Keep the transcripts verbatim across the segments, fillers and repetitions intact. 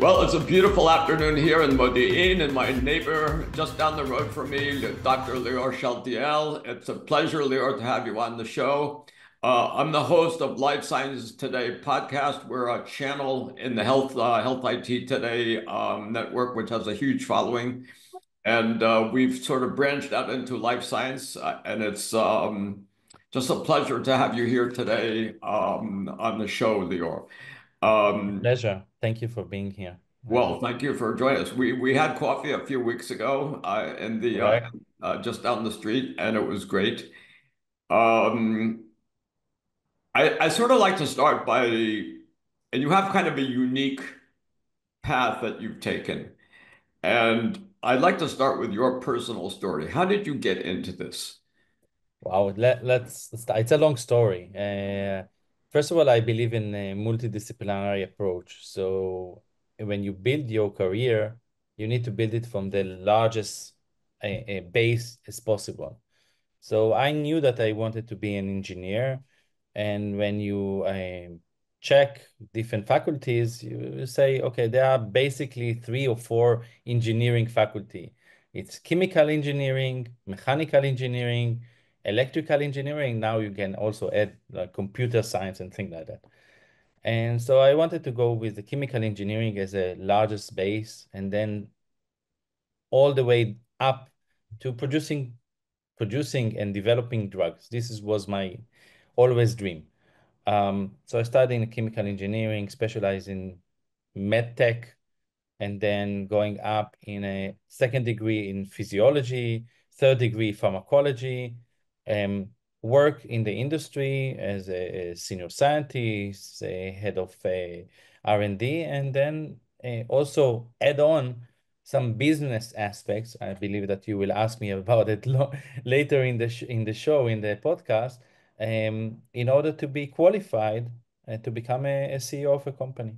Well, it's a beautiful afternoon here in Modi'in, and my neighbor just down the road from me, Doctor Lior Shaltiel. It's a pleasure, Lior, to have you on the show. Uh, I'm the host of Life Sciences Today podcast. We're a channel in the Health uh, Health I T Today um, network, which has a huge following, and uh, we've sort of branched out into life science, uh, and it's um, just a pleasure to have you here today um, on the show, Lior. Um, Pleasure. Thank you for being here. Uh, Well, thank you for joining us. We we had coffee a few weeks ago uh, in the uh, correct. uh, just down the street, and it was great. Um, I I sort of like to start by, and you have kind of a unique path that you've taken, and I'd like to start with your personal story. How did you get into this? Wow. Let, let's start. It's a long story. Uh, first of all, I believe in a multidisciplinary approach. So when you build your career, you need to build it from the largest uh, uh, base as possible. So I knew that I wanted to be an engineer. And when you um, check different faculties, you say, okay, there are basically three or four engineering faculty. It's chemical engineering, mechanical engineering, electrical engineering. Now you can also add like computer science and things like that. And so I wanted to go with the chemical engineering as a largest base, and then all the way up to producing producing and developing drugs. This is, was my always dream. Um, so I studied in chemical engineering, specialized in med tech, and then going up in a second degree in physiology, third degree pharmacology, um, work in the industry as a, a senior scientist, a head of uh, R and D, and then uh, also add on some business aspects. I believe that you will ask me about it lo- later in the sh- in the show, in the podcast, um, in order to be qualified uh, to become a, a C E O of a company.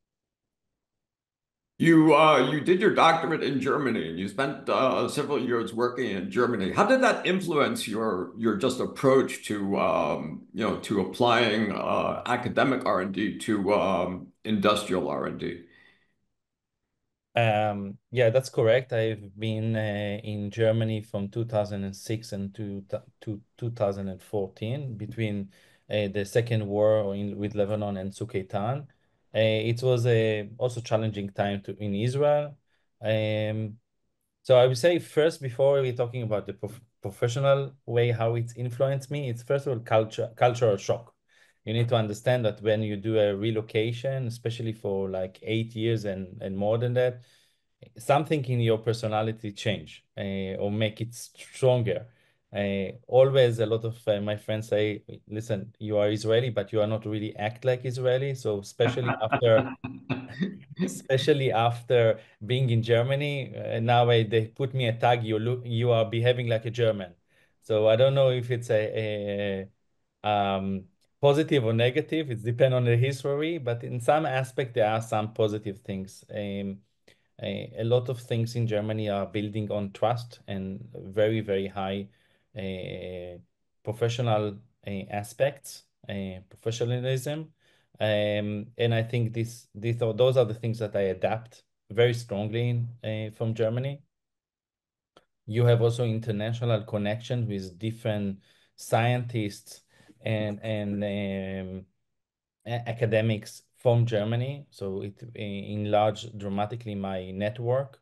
You uh, you did your doctorate in Germany, and you spent uh, several years working in Germany. How did that influence your your just approach to um, you know to applying uh, academic R and D to um, industrial R and D? Um, yeah, that's correct. I've been uh, in Germany from two thousand six and to, to two thousand fourteen between uh, the second war in, with Lebanon and Sukheitan. Uh, it was a also challenging time to in Israel. Um, so I would say first, before we're talking about the prof professional way, how it's influenced me, it's first of all culture, cultural shock. You need to understand that when you do a relocation, especially for like eight years and, and more than that, something in your personality change uh, or make it stronger. Uh, always a lot of uh, my friends say, listen, you are Israeli, but you are not really act like Israeli. So especially after especially after being in Germany. Uh, now I, they put me a tag. You look, you are behaving like a German. So I don't know if it's a, a um, positive or negative. It depends on the history, but in some aspect there are some positive things. Um, a, a lot of things in Germany are building on trust and very, very high uh, professional uh, aspects, uh, professionalism. Um, and I think this, these are, those are the things that I adapt very strongly in, uh, from Germany. You have also international connections with different scientists and and um, a- academics from Germany. So it enlarged dramatically my network.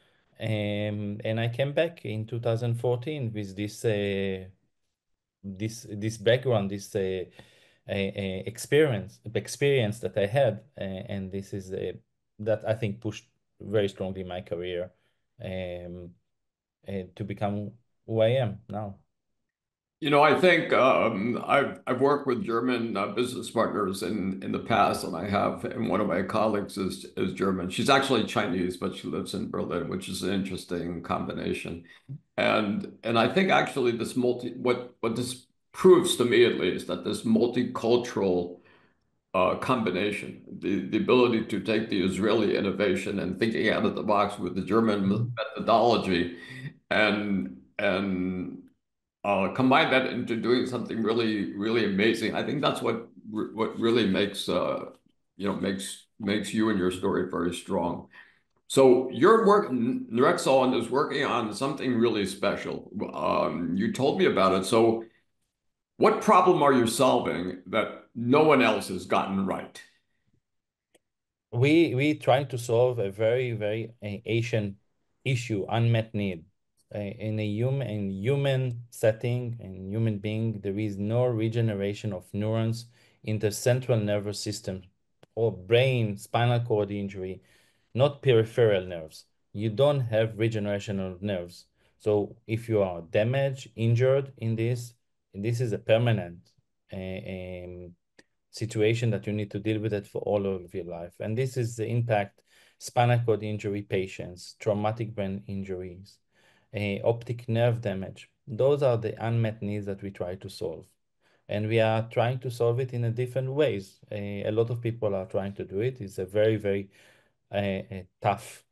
Um, and I came back in two thousand fourteen with this uh, this this background, this uh, uh, uh, experience experience that I had, uh, and this is uh, that I think pushed very strongly my career um, uh, to become who I am now. You know, I think um, I've I've worked with German uh, business partners in in the past, and I have, and one of my colleagues is is German. She's actually Chinese, but she lives in Berlin, which is an interesting combination. And and I think actually this multi what what this proves to me at least that this multicultural uh, combination, the the ability to take the Israeli innovation and thinking out of the box with the German Mhm. methodology, and and uh, combine that into doing something really, really amazing. I think that's what what really makes uh, you know makes makes you and your story very strong. So your work, Nrexon is working on something really special. Um, you told me about it. So what problem are you solving that no one else has gotten right? We we trying to solve a very, very uh, Asian issue, unmet need. Uh, in a human in human setting, in human being, there is no regeneration of neurons in the central nervous system or brain, spinal cord injury, not peripheral nerves. You don't have regeneration of nerves. So if you are damaged, injured in this, this is a permanent uh, um, situation that you need to deal with it for all of your life. And this is the impact spinal cord injury patients, traumatic brain injuries, uh, optic nerve damage. Those are the unmet needs that we try to solve. And we are trying to solve it in a different ways. Uh, a lot of people are trying to do it. It's a very, very uh, uh, tough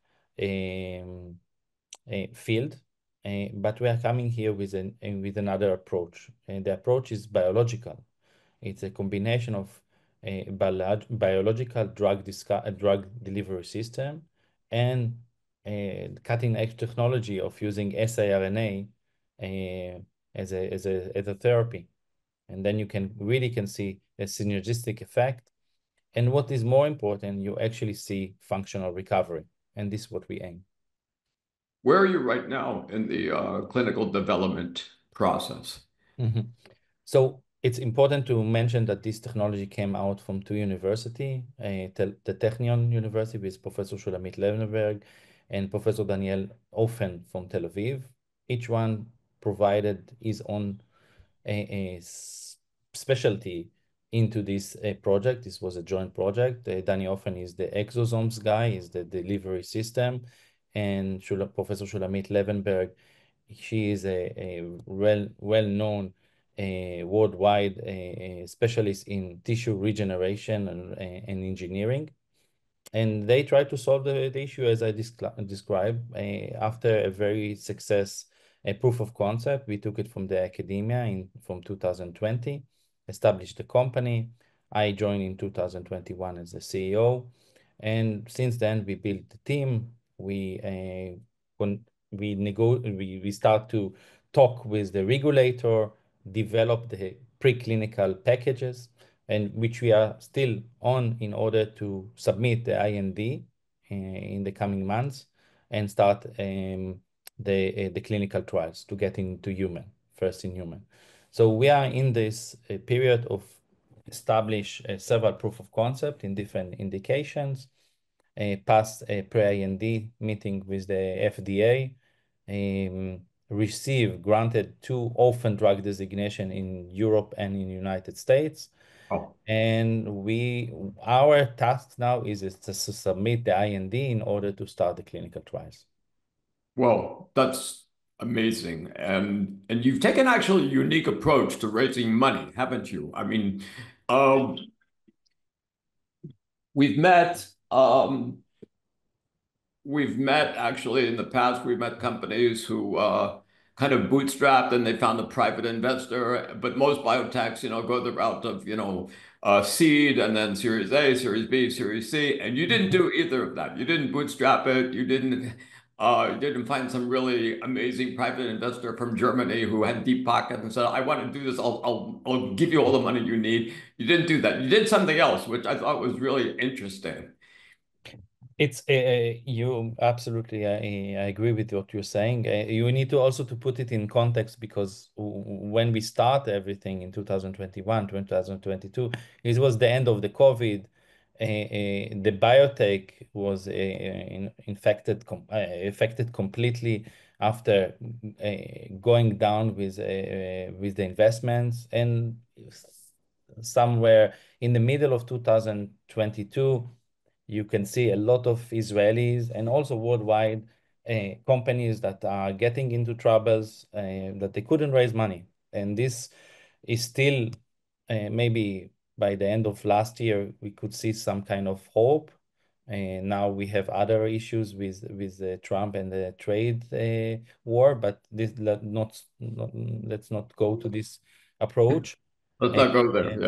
um, uh, field. Uh, but we are coming here with an uh, with another approach, and the approach is biological. It's a combination of a biolog biological drug, drug delivery system and a cutting-edge technology of using siRNA uh, as a, as a, as a therapy. And then you can really can see a synergistic effect. And what is more important, you actually see functional recovery. And this is what we aim. Where are you right now in the uh, clinical development process? Mhm. So it's important to mention that this technology came out from two universities, uh, the Technion University with Professor Shulamit Levenberg and Professor Daniel Ofen from Tel Aviv. Each one provided his own a, a specialty into this uh, project. This was a joint project. Uh, Danny Ofen is the exosomes guy, is the delivery system, and Shula, Professor Shulamit Levenberg, she is a, a well well known uh, worldwide uh, specialist in tissue regeneration and, and engineering. And they tried to solve the, the issue as I described. Uh, after a very success, a proof of concept, we took it from the academia in from two thousand twenty, established the company. I joined in two thousand twenty-one as the C E O. And since then, we built the team. We uh, when we nego we, we start to talk with the regulator, develop the preclinical packages, and which we are still on in order to submit the I N D uh, in the coming months and start um, the, uh, the clinical trials to get into human, first in human. So we are in this uh, period of establish uh, several proof of concept in different indications, uh, pass a pre-I N D meeting with the F D A, um, receive granted two orphan drug designation in Europe and in the United States. Oh, And we, our task now is, is to submit the I N D in order to start the clinical trials. well, that's amazing. And and you've taken actually a unique approach to raising money, haven't you? I mean, um, we've met um, we've met actually in the past, we've met companies who uh, kind of bootstrapped and they found a private investor. But most biotechs, you know, go the route of, you know, uh, seed and then Series A, Series B, Series C. And you didn't do either of that. You didn't bootstrap it. You didn't. Uh, you didn't find some really amazing private investor from Germany who had deep pockets and said, "I want to do this. I'll, I'll, I'll give you all the money you need." You didn't do that. You did something else, which I thought was really interesting. It's uh, you absolutely. I, I agree with what you're saying. Uh, you need to also to put it in context because when we start everything in two thousand twenty-one, two thousand twenty-two, it was the end of the COVID. Uh, uh, the biotech was uh, in, infected, com uh, affected completely after uh, going down with uh, with the investments, and somewhere in the middle of two thousand twenty-two you can see a lot of Israelis and also worldwide uh, companies that are getting into troubles uh, that they couldn't raise money. And this is still uh, maybe by the end of last year, we could see some kind of hope. And now we have other issues with with uh, Trump and the trade uh, war, but this let not, not let's not go to this approach. Let's And, not go there. and Yeah.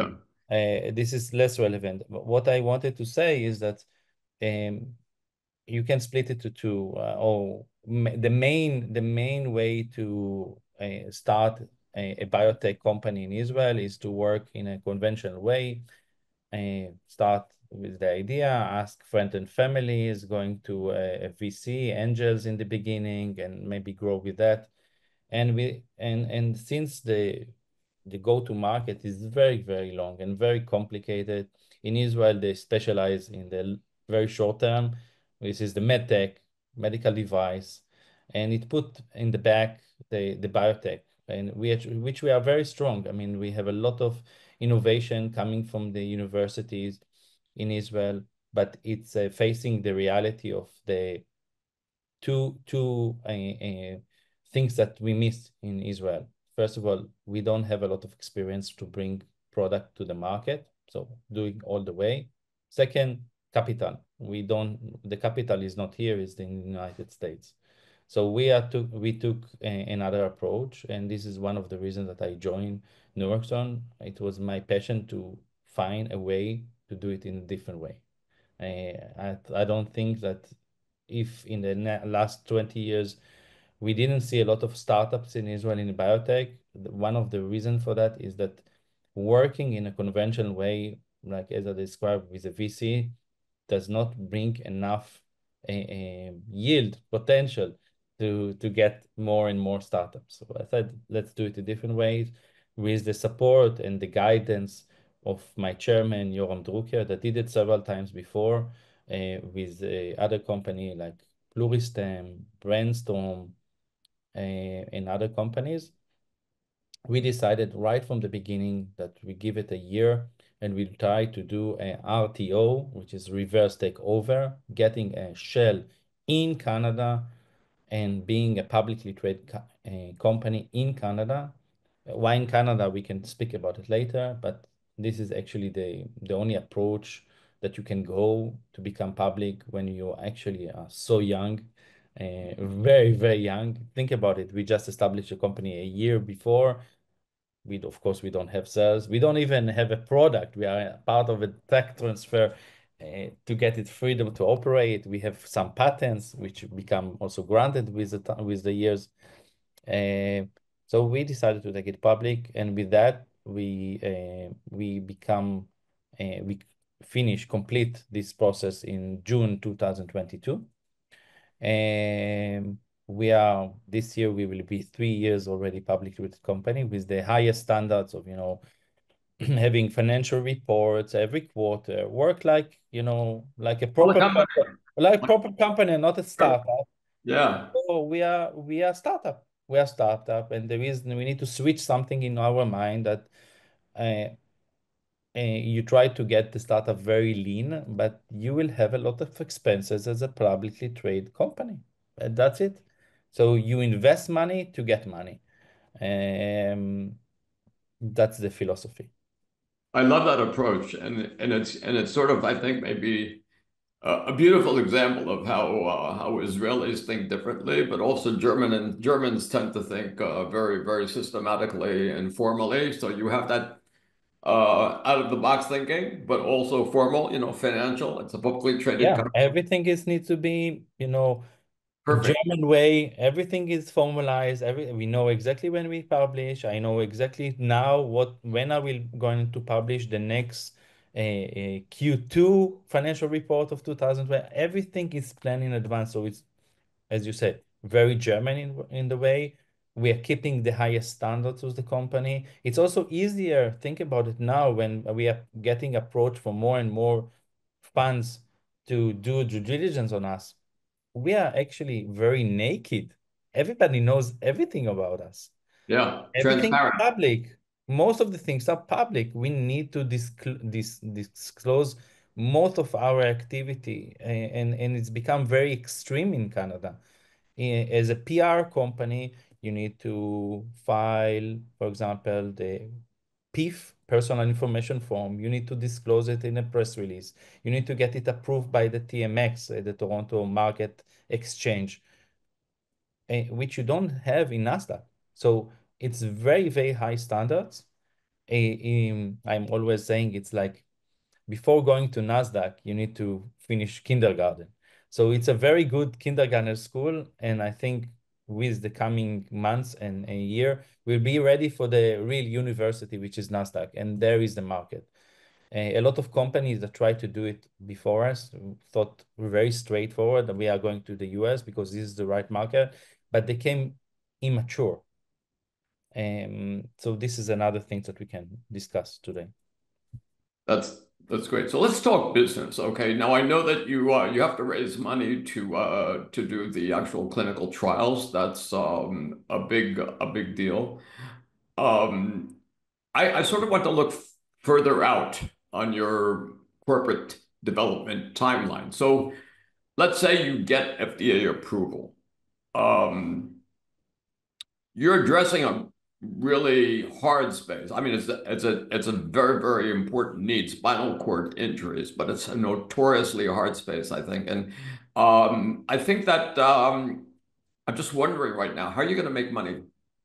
uh, this is less relevant. But what I wanted to say is that um, you can split it to two. Uh, or ma- the main the main way to uh, start a, a biotech company in Israel is to work in a conventional way. Uh, start with the idea, ask friends and family, is going to a, a V C, angels in the beginning, and maybe grow with that. And we and and since the the go-to market is very, very long and very complicated. In Israel, they specialize in the very short term. This is the medtech, medical device, and it put in the back the, the biotech, and we actually, which we are very strong. I mean, we have a lot of innovation coming from the universities in Israel, but it's uh, facing the reality of the two two uh, uh, things that we miss in Israel. First of all, we don't have a lot of experience to bring product to the market, so doing all the way. Second, capital. We don't. The capital is not here; it's in the United States. So we are took we took a, another approach, and this is one of the reasons that I joined Noroxon. It was my passion to find a way to do it in a different way. I, I, I don't think that if in the last twenty years we didn't see a lot of startups in Israel in biotech, one of the reasons for that is that working in a conventional way, like as I described with a V C, does not bring enough uh, uh, yield potential to to get more and more startups. So I said, let's do it a different way with the support and the guidance of my chairman, Yoram Drucker, that did it several times before uh, with uh, other company like Pluristem, Brainstorm, uh, and other companies. We decided right from the beginning that we give it a year and we'll try to do a R T O, which is reverse takeover, getting a shell in Canada and being a publicly traded co uh, company in Canada. Why in Canada, we can speak about it later, but this is actually the, the only approach that you can go to become public when you actually are so young, uh, very, very young. Think about it. We just established a company a year before. We, of course, we don't have sales. We don't even have a product. We are part of a tech transfer uh, to get it freedom to operate. We have some patents which become also granted with the with the years. Uh, so we decided to take it public, and with that, we uh, we become uh, we finish complete this process in June two thousand twenty-two. And we are this year we will be three years already publicly with the company with the highest standards of you know having financial reports every quarter, work like you know like a Well, the proper company. company, like proper company and not a Sure. startup. Yeah. So we are we are startup. We are startup, and the reason we need to switch something in our mind that uh, uh, you try to get the startup very lean, but you will have a lot of expenses as a publicly traded company. And that's it. So you invest money to get money. Um, that's the philosophy. I love that approach, and and it's and it's sort of I think maybe uh, a beautiful example of how uh, how Israelis think differently, but also German and Germans tend to think uh, very very systematically and formally. So you have that uh, out of the box thinking, but also formal, you know, financial. It's a publicly traded Yeah, company. everything is needs to be, you know, Perfect. German way. Everything is formalized. Every we know exactly when we publish. I know exactly now what when I will going to publish the next uh, uh, Q two financial report of two thousand twenty. Everything is planned in advance, so it's as you said, very German in, in the way. We are keeping the highest standards with the company. It's also easier, think about it now when we are getting approached for more and more funds to do due diligence on us. We are actually very naked. Everybody knows everything about us. Yeah, Everything transparent. public. Most of the things are public. We need to discl dis disclose most of our activity, and, and, and it's become very extreme in Canada. I- As a P R company, you need to file, for example, the P I F, personal information form. You need to disclose it in a press release. You need to get it approved by the T M X, uh, the Toronto Market Exchange, uh, which you don't have in NASDAQ. So it's very, very high standards. a, um, I'm always saying it's like before going to NASDAQ, you need to finish kindergarten. So it's a very good kindergarten school. And I think with the coming months and a year, we'll be ready for the real university, which is NASDAQ. And there is the market. A lot of companies that tried to do it before us thought we're very straightforward that we are going to the U S because this is the right market, but they came immature. Um, so this is another thing that we can discuss today. That's that's great. So let's talk business. Okay. Now I know that you uh, you have to raise money to uh, to do the actual clinical trials. That's um, a big a big deal. Um, I, I sort of want to look further out on your corporate development timeline. So let's say you get F D A approval. Um, you're addressing a really hard space. I mean, it's a, it's a it's a very, very important need, spinal cord injuries, but it's a notoriously hard space, I think. And um, I think that um, I'm just wondering right now, how are you going to make money?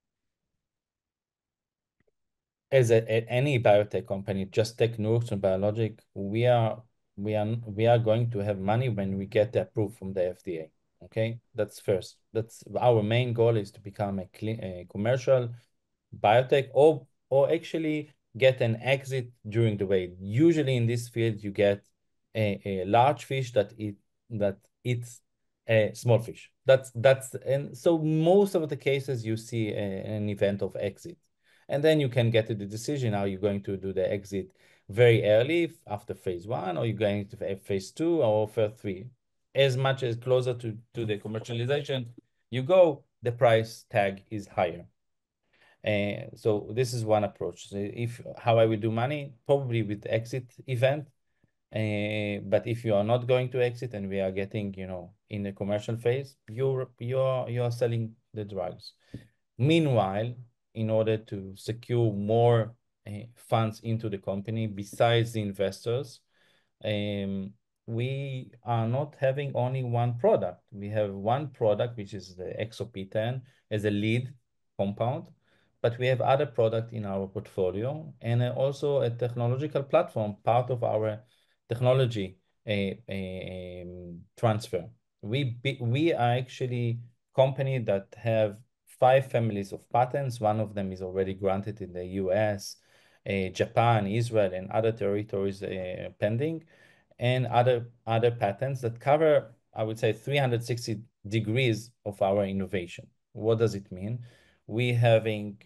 As a, a- any biotech company, just take Nurix Biologic, we are we are we are going to have money when we get the approval from the F D A. Okay, that's first. That's our main goal is to become a, clean, a commercial biotech or or actually get an exit during the way. Usually in this field, you get a, a large fish that eat that eats a small fish. That's that's and so most of the cases you see a, an event of exit. And then you can get to the decision, are you going to do the exit very early after phase one, or you're going to phase two or phase three? As much as closer to, to the commercialization you go, the price tag is higher. And so this is one approach. So if how I will do money, probably with the exit event. Uh, but if you are not going to exit and we are getting, you know, in the commercial phase, you're you're you're selling the drugs. Meanwhile, in order to secure more uh, funds into the company besides the investors, um, we are not having only one product. We have one product, which is the X O P ten as a lead compound, but we have other product in our portfolio and uh, also a technological platform, part of our technology a, a, um, transfer. We, be, we are actually company that have five families of patents. One of them is already granted in the U S, uh, Japan, Israel, and other territories uh, pending, and other other patents that cover, I would say, three hundred sixty degrees of our innovation. What does it mean? We having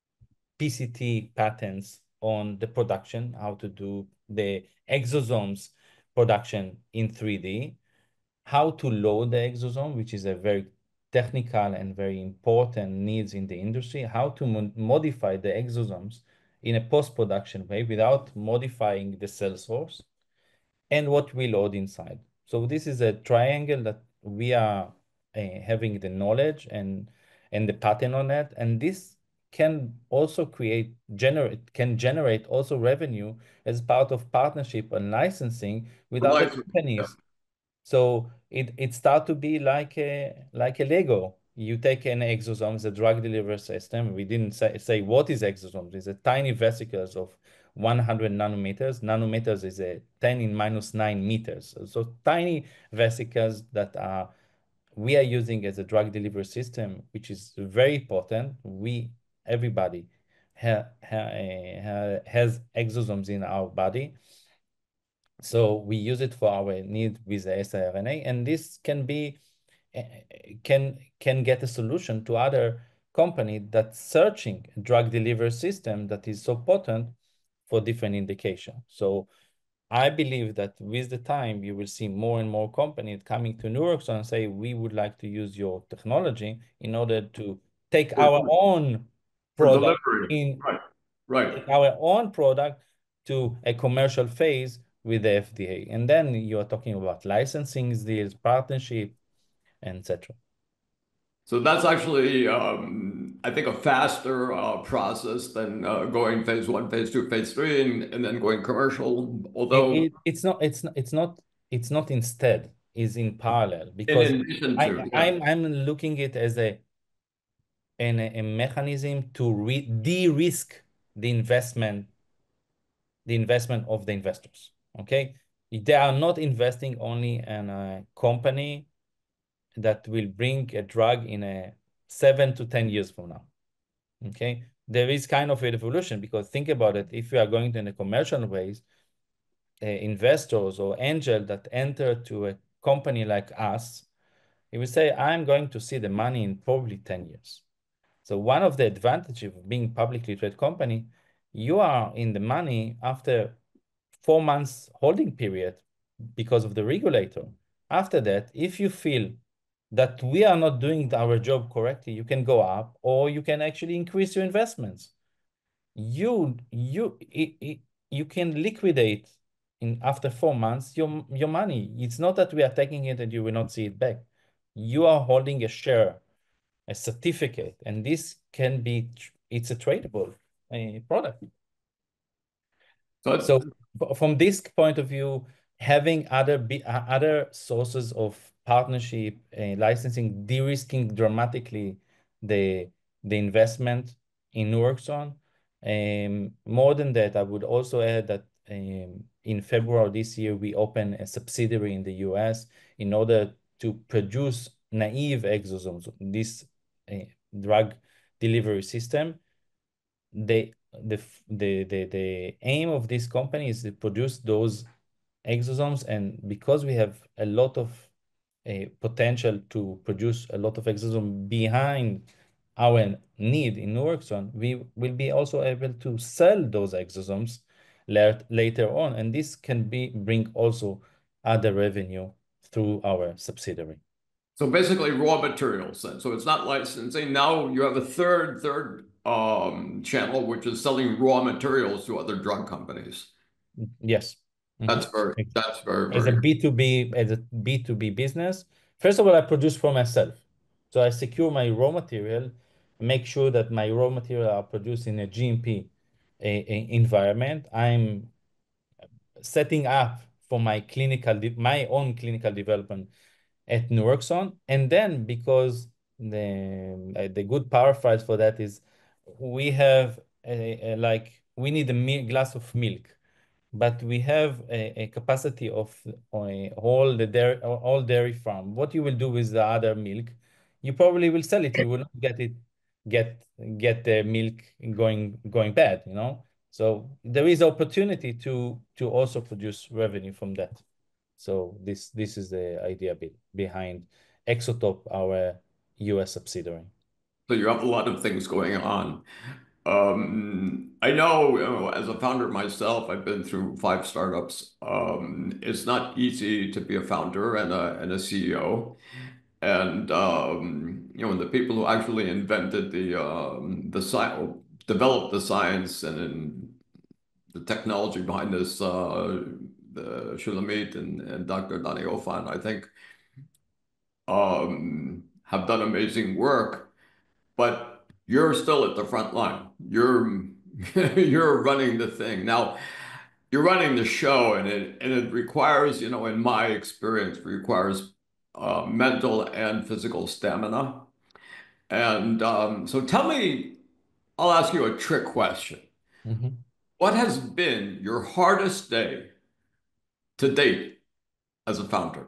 P C T patents on the production, how to do the exosomes production in three D, how to load the exosome, which is a very technical and very important needs in the industry, how to mo modify the exosomes in a post-production way without modifying the cell source, and what we load inside. So this is a triangle that we are uh, having the knowledge and and the pattern on that, and this can also create generate can generate also revenue as part of partnership and licensing with other License. Yeah. companies. So it it start to be like a like a Lego. You take an exosome, the drug delivery system. We didn't say, say what is exosomes. It's a tiny vesicles of one hundred nanometers. Nanometers is a ten in minus nine meters. So, so tiny vesicles that are we are using as a drug delivery system, which is very potent. We everybody ha, ha, ha, has exosomes in our body. So we use it for our need with the siRNA, and this can be can can get a solution to other company that's searching a drug delivery system that is so potent for different indication. So I believe that with the time you will see more and more companies coming to Nurix and say we would like to use your technology in order to take For, our own for product delivery. in Right. Right. our own product to a commercial phase with the F D A. And then you are talking about licensing deals, partnership, et cetera. So that's actually, um, I think, a faster uh, process than uh, going phase one, phase two, phase three, and, and then going commercial. It, Although, it, it's not it's not it's not it's not instead, is in parallel, in because addition I to, yeah. I'm I'm looking it as a an, a mechanism to re de-risk the investment, the investment of the investors. Okay, they are not investing only in a company that will bring a drug in a seven to ten years from now. Okay, there is kind of a revolution, because think about it. If you are going to in a commercial ways, uh, investors or angel that enter to a company like us, he will say, I'm going to see the money in probably ten years. So one of the advantages of being publicly traded company, you are in the money after four months holding period because of the regulator. After that, if you feel that we are not doing our job correctly, you can go up, or you can actually increase your investments. You you it, it, you can liquidate in after four months your your money. It's not that we are taking it and you will not see it back. You are holding a share, a certificate, and this can be, it's a tradable uh, product. So, So from this point of view, having other b uh, other sources of partnership and licensing, de-risking dramatically the the investment in Nuraxon. Um, more than that, I would also add that um, in February this year, we opened a subsidiary in the U S in order to produce naive exosomes, this uh, drug delivery system. They the the the the aim of this company is to produce those exosomes, and because we have a lot of uh, potential to produce a lot of exosomes behind our need in Nuraxon, we will be also able to sell those exosomes later later on, and this can be bring also other revenue through our subsidiary. so basically raw materials then. So it's not licensing. Now you have a third, third um, channel, which is selling raw materials to other drug companies. Yes. That's Mhm. very, that's very, As a very. B two B, as a B two B business, first of all, I produce for myself. So I secure my raw material, make sure that my raw material are produced in a G M P a, a environment. I'm setting up for my clinical, my own clinical development at Nuraxon. And then because the, uh, the good paraphrase for that is we have a, a, like, we need a glass of milk, but we have a, a capacity of uh, all the dairy, all dairy farm. What you will do with the other milk? You probably will sell it. You will not get it, get get the milk going going bad, you know. So there is opportunity to to also produce revenue from that. So this this is the idea be, behind Exotop, our U S subsidiary. So you have a lot of things going on. Um, I know, you know, as a founder myself, I've been through five startups. Um, it's not easy to be a founder and a and a C E O. And um, you know, the people who actually invented the um, the science, developed the science and then the technology behind this, uh, the Shulamit and, and Doctor Danny Ofan, I think, um, have done amazing work. But you're still at the front line. You're you're running the thing now. You're running the show, and it and it requires, you know, in my experience, requires uh, mental and physical stamina. And um, so, tell me, I'll ask you a trick question. Mhm. What has been your hardest day to date as a founder?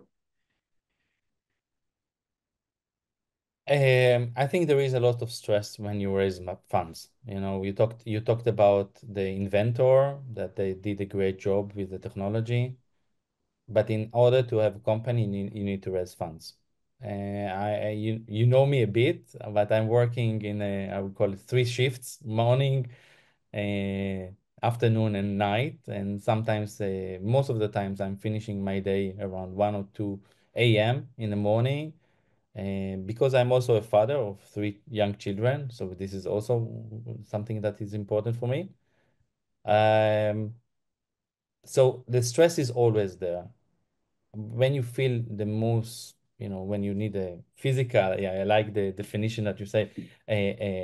Um, I think there is a lot of stress when you raise ma- funds. You know, you talked you talked about the inventor, that they did a great job with the technology, but in order to have a company, you need, you need to raise funds. Uh, I, I you you know me a bit, but I'm working in a, I would call it three shifts: morning, uh, afternoon, and night. And sometimes, uh, most of the times, I'm finishing my day around one or two a m in the morning. And because I'm also a father of three young children, so this is also something that is important for me. Um, so the stress is always there. When you feel the most, you know, when you need a physical, yeah, I like the definition that you say, uh, uh,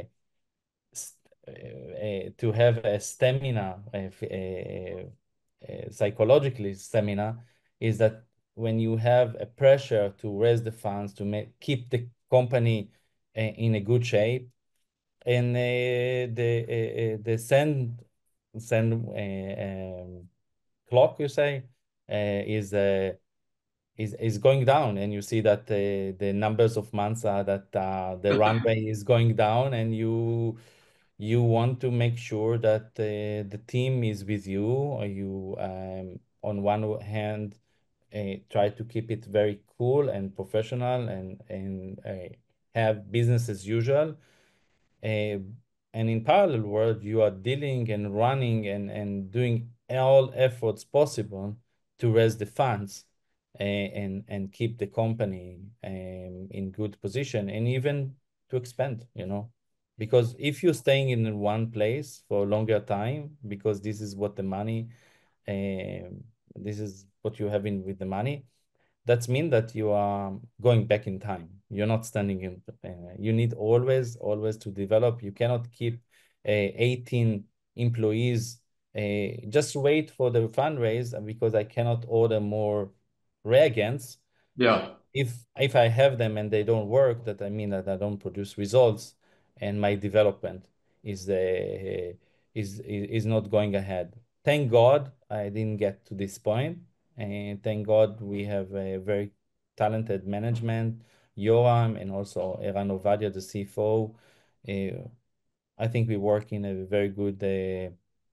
uh, to have a stamina, uh, uh, psychologically stamina, is that when you have a pressure to raise the funds to make keep the company uh, in a good shape, and uh, the uh, uh, the send send uh, um, clock, you say, uh, is uh, is is going down, and you see that uh, the numbers of months are that uh, the runway is going down, and you you want to make sure that uh, the team is with you, or you um, on one hand uh, try to keep it very cool and professional, and and uh, have business as usual. Uh, and in parallel world, you are dealing and running and, and doing all efforts possible to raise the funds uh, and, and keep the company um, in good position, and even to expand, you know. Because if you're staying in one place for a longer time, because this is what the money, um, this is what you have in with the money, that's mean that you are going back in time. You're not standing in. Uh, you need always, always to develop. You cannot keep uh, eighteen employees. Uh, just wait for the fundraise because I cannot order more reagents. Yeah. If if I have them and they don't work, that I mean that I don't produce results, and my development is uh, is is not going ahead. Thank God I didn't get to this point, and thank God we have a very talented management, Yoram, and also Eran Ovadia, the C F O. Uh, I think we work in a very good uh,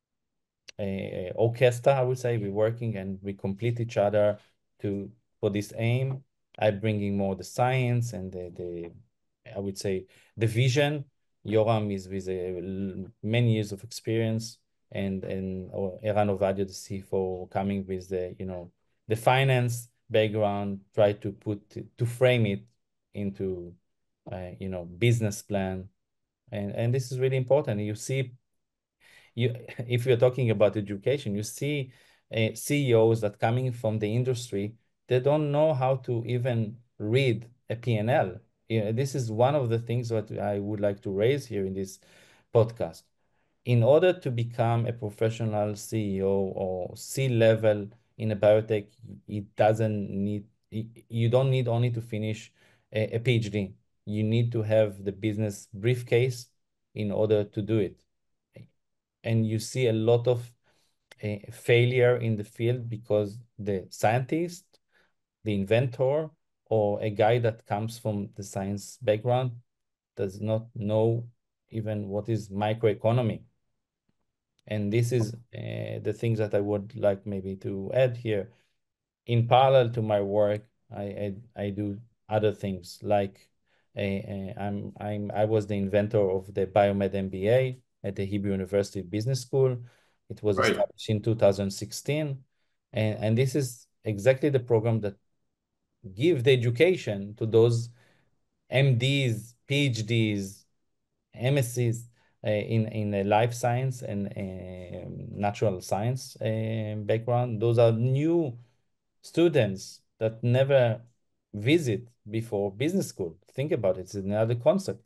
uh, orchestra, I would say. We're working and we complete each other to for this aim. I'm bringing more the science and the, the I would say the vision. Yoram is with a, many years of experience, and and or Eran Ovadia, the C F O, coming with the you know the finance background, try to put to frame it into uh, you know business plan, and and this is really important. You see you if you're talking about education, you see uh, C E Os that coming from the industry, they don't know how to even read a P and L. You know, this is one of the things that I would like to raise here in this podcast. In order to become a professional C E O or C-level in a biotech, it doesn't need, you don't need only to finish a, a PhD. You need to have the business briefcase in order to do it. And you see a lot of uh, failure in the field because the scientist, the inventor, or a guy that comes from the science background does not know even what is microeconomy. And this is uh, the things that I would like maybe to add here. In parallel to my work, I I, I do other things like uh, uh, I'm I'm I was the inventor of the Biomed M B A at the Hebrew University Business School. It was Right. established in two thousand sixteen, and and this is exactly the program that give the education to those M Ds, PhDs, M S Cs uh, in in a life science and uh, natural science uh, background. Those are new students that never visit before business school. Think about it, it's another concept.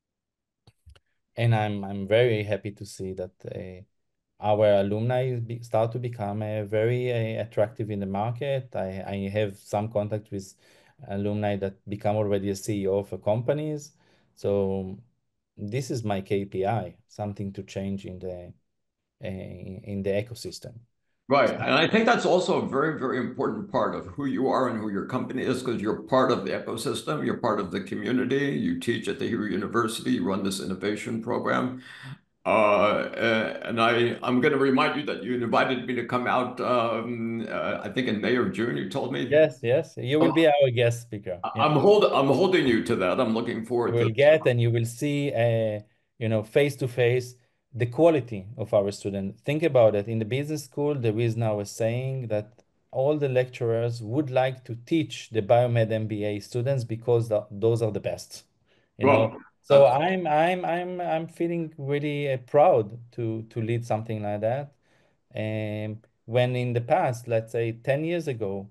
And I'm I'm very happy to see that uh, our alumni be, start to become uh, very uh, attractive in the market. I, I have some contact with alumni that become already a C E O for companies. So this is my K P I, something to change in the uh, in the ecosystem. Right. And I think that's also a very, very important part of who you are and who your company is, because you're part of the ecosystem, you're part of the community, you teach at the Hebrew University, you run this innovation program. Uh, and I, I'm going to remind you that you invited me to come out, um, uh, I think in May or June, you told me. Yes, yes, you will be our guest speaker. Yeah. I'm hold, I'm holding you to that. I'm looking You forward to will this. get, and you will see, uh, you know, face to face the quality of our student. Think about it. In the business school, there is now a saying that all the lecturers would like to teach the biomed M B A students because the, those are the best, you know. Well, So uh, I'm I'm I'm I'm feeling really uh, proud to to lead something like that. And when in the past, let's say ten years ago,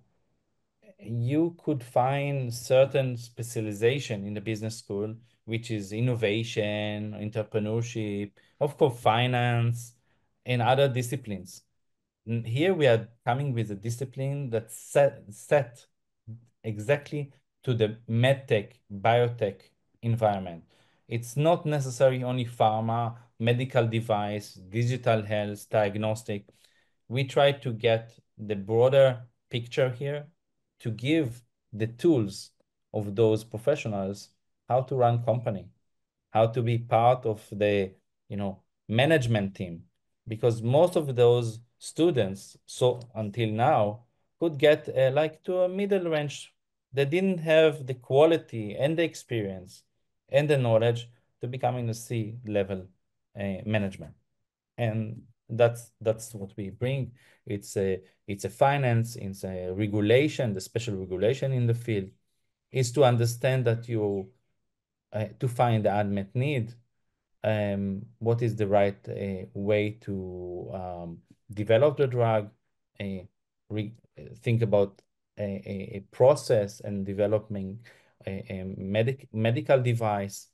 you could find certain specialization in the business school, which is innovation, entrepreneurship, of course, finance, and other disciplines. N- Here we are coming with a discipline that's set, set exactly to the medtech, biotech environment. It's not necessarily only pharma, medical device, digital health, diagnostic. We try to get the broader picture here to give the tools of those professionals how to run company, how to be part of the, you know, management team, because most of those students, so until now, could get uh, like to a middle range. They didn't have the quality and the experience and the knowledge to becoming a C level uh, management. And that's that's what we bring. It's a it's a finance, it's a regulation, the special regulation in the field is to understand that you uh, to find the unmet need, um, what is the right uh, way to um, develop the drug, uh, re think about a, a, a process and developing a, a medic medical device.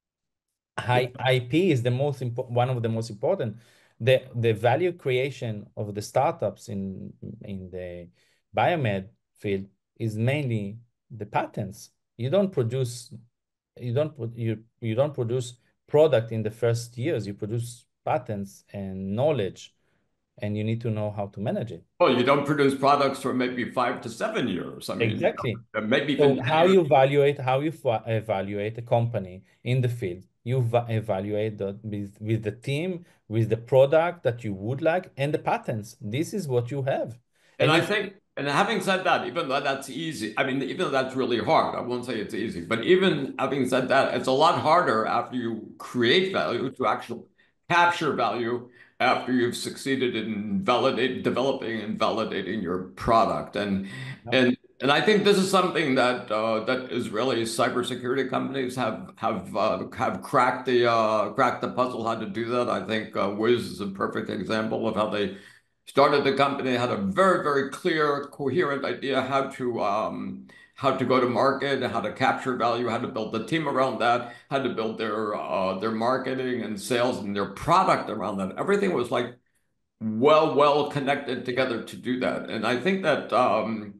High I P is the most important, one of the most important. The the value creation of the startups in in the biomed field is mainly the patents. You don't produce you don't put you you don't produce product in the first years. You produce patents and knowledge, and you need to know how to manage it. Well, you don't produce products for maybe five to seven years. I mean, Exactly. maybe even So ten how years. you evaluate how you fa- evaluate a company in the field? You va- evaluate the, with with the team, with the product that you would like, and the patents. This is what you have, And and I if think, and having said that, even though that's easy, I mean, even though that's really hard, I won't say it's easy, but even having said that, it's a lot harder after you create value to actually capture value after you've succeeded in validate, developing and validating your product. And and and I think this is something that uh, that Israeli cybersecurity companies have have uh, have cracked the uh, cracked the puzzle how to do that. I think uh, Wiz is a perfect example of how they started the company, had a very, very clear, coherent idea how to um, how to go to market, how to capture value, how to build the team around that, how to build their uh, their marketing and sales and their product around that. Everything was like well, well connected together to do that. And I think that um,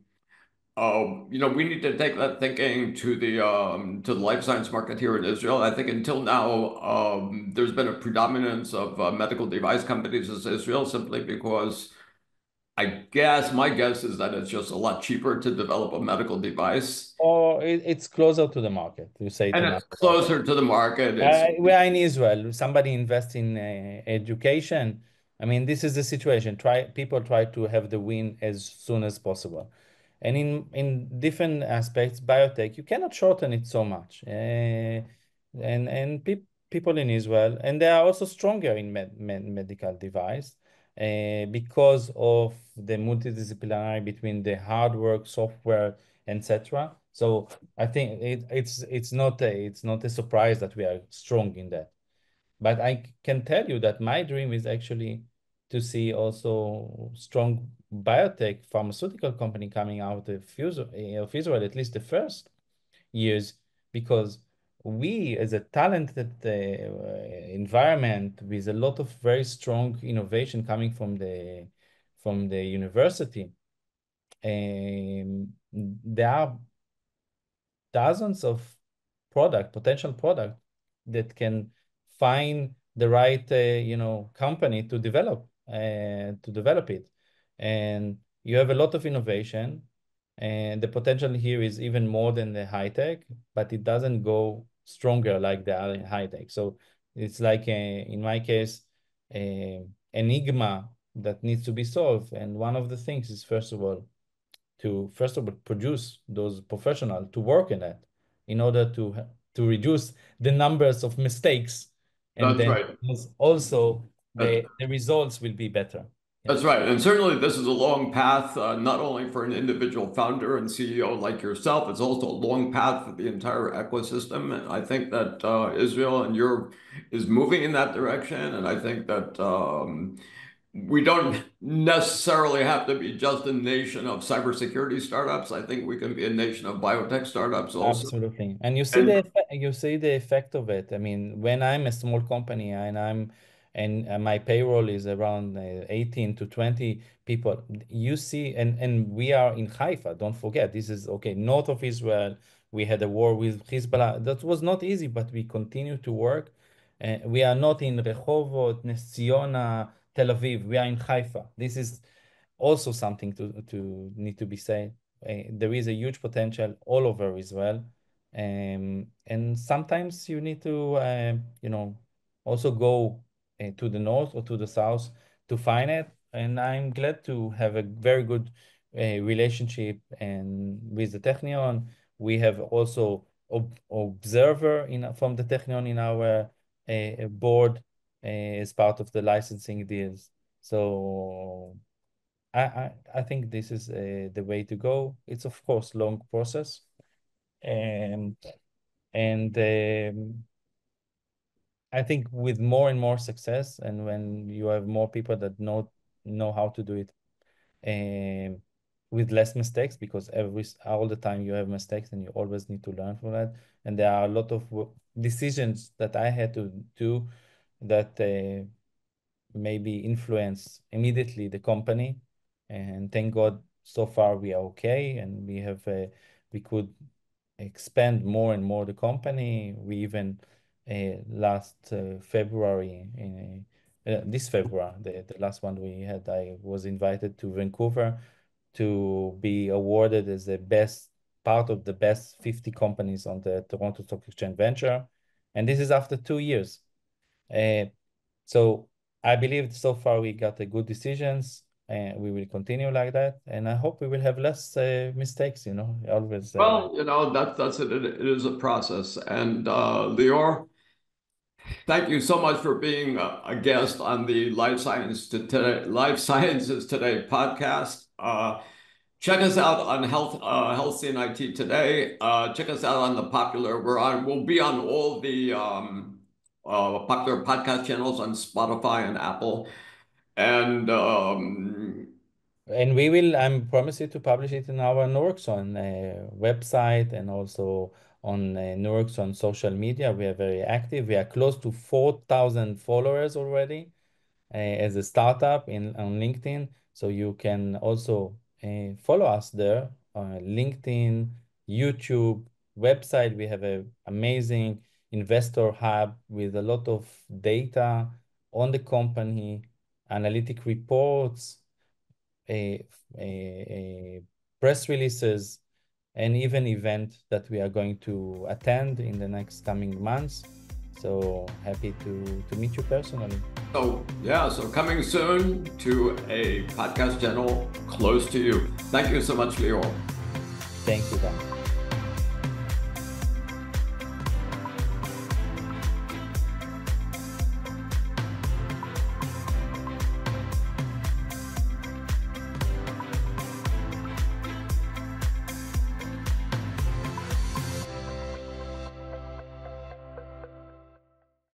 uh, you know, we need to take that thinking to the um, to the life science market here in Israel. I think until now, um, there's been a predominance of uh, medical device companies in Israel simply because I guess my guess is that it's just a lot cheaper to develop a medical device. or it, it's closer to the market. You say it And in it's other words. closer to the market. It's Uh, we are in Israel. Somebody invest in uh, education. I mean, this is the situation. Try people try to have the win as soon as possible, and in in different aspects, biotech you cannot shorten it so much. Uh, and and pe people in Israel, and they are also stronger in med, med medical device uh, because of the multidisciplinary between the hard work, software, et cetera. So I think it, it's it's not a, it's not a surprise that we are strong in that. But I can tell you that my dream is actually to see also strong biotech pharmaceutical company coming out of Israel, of Israel, at least the first years, because we as a talented uh, environment with a lot of very strong innovation coming from the from the university, um, there are dozens of product, potential product that can find the right, uh, you know, company to develop and to develop it. And you have a lot of innovation, and the potential here is even more than the high tech, but it doesn't go stronger like the other high tech. So it's like, a, in my case, a enigma that needs to be solved. And one of the things is, first of all, to first of all produce those professionals to work in it in order to to reduce the numbers of mistakes, and that's then right. also That's, the the results will be better. Yeah, that's right. And certainly this is a long path, uh, not only for an individual founder and C E O like yourself, it's also a long path for the entire ecosystem. And I think that uh, Israel and Europe is moving in that direction. And I think that um, we don't necessarily have to be just a nation of cybersecurity startups. I think we can be a nation of biotech startups also. absolutely. And you see And the effect, you see the effect of it. I mean, when I'm a small company and I'm and uh, my payroll is around uh, eighteen to twenty people, you see, and and we are in Haifa. Don't forget, this is okay, north of Israel, We had a war with Hezbollah. That was not easy, but we continue to work. Uh, we are not in Rehovot, Nes Ziona, Tel Aviv. We are in Haifa. This is also something to, to need to be said. Uh, there is a huge potential all over Israel. Um, and sometimes you need to, uh, you know, also go uh, to the north or to the south to find it. And I'm glad to have a very good uh, relationship and with the Technion. We have also ob observer in from the Technion in our uh, board uh, as part of the licensing deals. So I, I, I think this is uh, the way to go. It's of course long process. Um, and um, I think with more and more success, and when you have more people that know know how to do it, um, with less mistakes, because every all the time you have mistakes, and you always need to learn from that. And there are a lot of decisions that I had to do that uh, maybe influence immediately the company. And thank God, so far we are okay, and we have uh, we could expand more and more the company. We even uh, last uh, February, in, uh, this February, the, the last one we had, I was invited to Vancouver to be awarded as the best part of the best fifty companies on the Toronto Stock Exchange Venture. And this is after two years. Uh, so I believe so far we got a good decisions, and we will continue like that. And I hope we will have less uh, mistakes, you know, always. Uh, Well, you know, that, that's it. It is a process. And uh, Lior, thank you so much for being a, a guest on the Life Science to Today, Life Sciences Today podcast. Uh, check us out on Health uh, Health C N I T Today. Uh, check us out on the popular. We're on. We'll be on all the um, uh, popular podcast channels on Spotify and Apple. And um, And we will, I'm promising to publish it in our Noroxon uh, website, and also on uh, Noroxon social media. We are very active. We are close to four thousand followers already uh, as a startup in on LinkedIn. So you can also uh, follow us there on LinkedIn, YouTube, website. We have an amazing investor hub with a lot of data on the company, analytic reports, a, a, a press releases, and even event that we are going to attend in the next coming months. So happy to, to meet you personally. So yeah, so coming soon to a podcast channel close to you. Thank you so much, Lior. Thank you, Dan.